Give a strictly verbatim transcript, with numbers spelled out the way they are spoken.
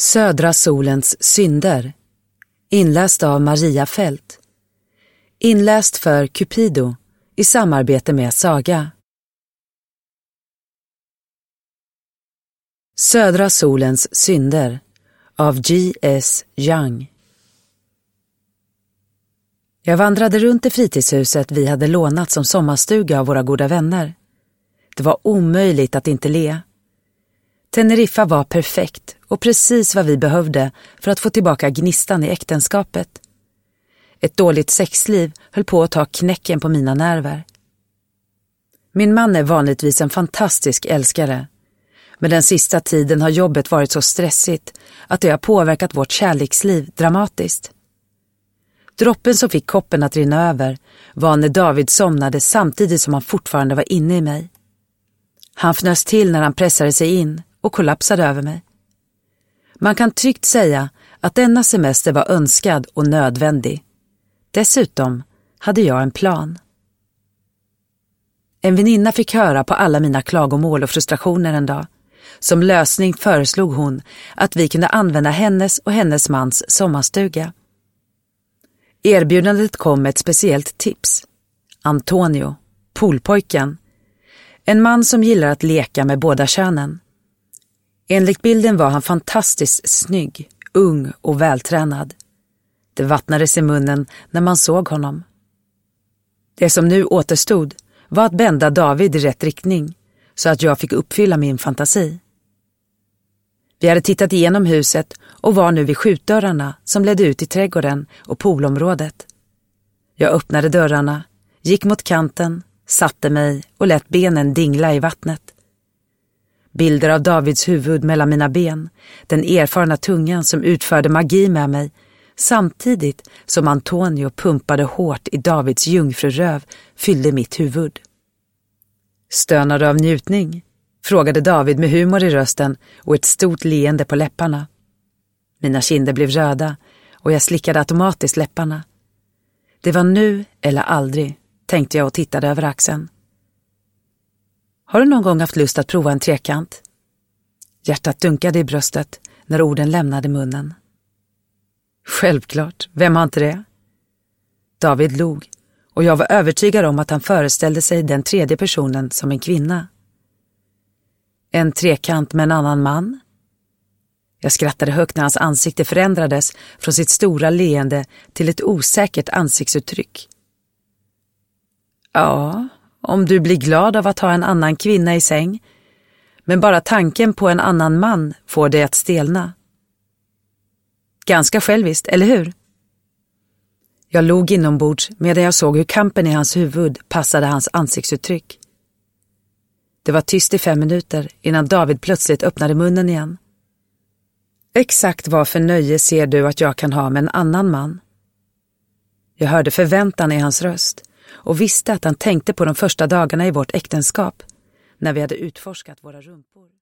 Södra solens synder. Inläst av Maria Fält. Inläst för Cupido i samarbete med Saga. Södra solens synder av G S Young. Jag vandrade runt i fritidshuset vi hade lånat som sommarstuga av våra goda vänner. Det var omöjligt att inte le. Teneriffa var perfekt och precis vad vi behövde för att få tillbaka gnistan i äktenskapet. Ett dåligt sexliv höll på att ta knäcken på mina nerver. Min man är vanligtvis en fantastisk älskare. Men den sista tiden har jobbet varit så stressigt att det har påverkat vårt kärleksliv dramatiskt. Droppen som fick koppen att rinna över var när David somnade samtidigt som han fortfarande var inne i mig. Han fnös till när han pressade sig in och kollapsade över mig. Man kan tryggt säga att denna semester var önskad och nödvändig. Dessutom hade jag en plan. En väninna fick höra på alla mina klagomål och frustrationer en dag. Som lösning föreslog hon att vi kunde använda hennes och hennes mans sommarstuga. Erbjudandet kom med ett speciellt tips. Antonio, poolpojken. En man som gillar att leka med båda könen. Enligt bilden var han fantastiskt snygg, ung och vältränad. Det vattnades i munnen när man såg honom. Det som nu återstod var att bända David i rätt riktning så att jag fick uppfylla min fantasi. Vi hade tittat igenom huset och var nu vid skjutdörrarna som ledde ut i trädgården och poolområdet. Jag öppnade dörrarna, gick mot kanten, satte mig och lät benen dingla i vattnet. Bilder av Davids huvud mellan mina ben, den erfarna tungan som utförde magi med mig, samtidigt som Antonio pumpade hårt i Davids jungfruröv fyllde mitt huvud. Stönar du av njutning? Frågade David med humor i rösten och ett stort leende på läpparna. Mina kinder blev röda och jag slickade automatiskt läpparna. Det var nu eller aldrig, tänkte jag och tittade över axeln. Har du någon gång haft lust att prova en trekant? Hjärtat dunkade i bröstet när orden lämnade munnen. Självklart, vem har inte det? David log och jag var övertygad om att han föreställde sig den tredje personen som en kvinna. En trekant med en annan man? Jag skrattade högt när hans ansikte förändrades från sitt stora leende till ett osäkert ansiktsuttryck. Ja, om du blir glad av att ha en annan kvinna i säng, men bara tanken på en annan man får dig att stelna. Ganska själviskt, eller hur? Jag log inombords medan jag såg hur kampen i hans huvud passade hans ansiktsuttryck. Det var tyst i fem minuter innan David plötsligt öppnade munnen igen. Exakt vad för nöje ser du att jag kan ha med en annan man? Jag hörde förväntan i hans röst och visste att han tänkte på de första dagarna i vårt äktenskap när vi hade utforskat våra rumpor.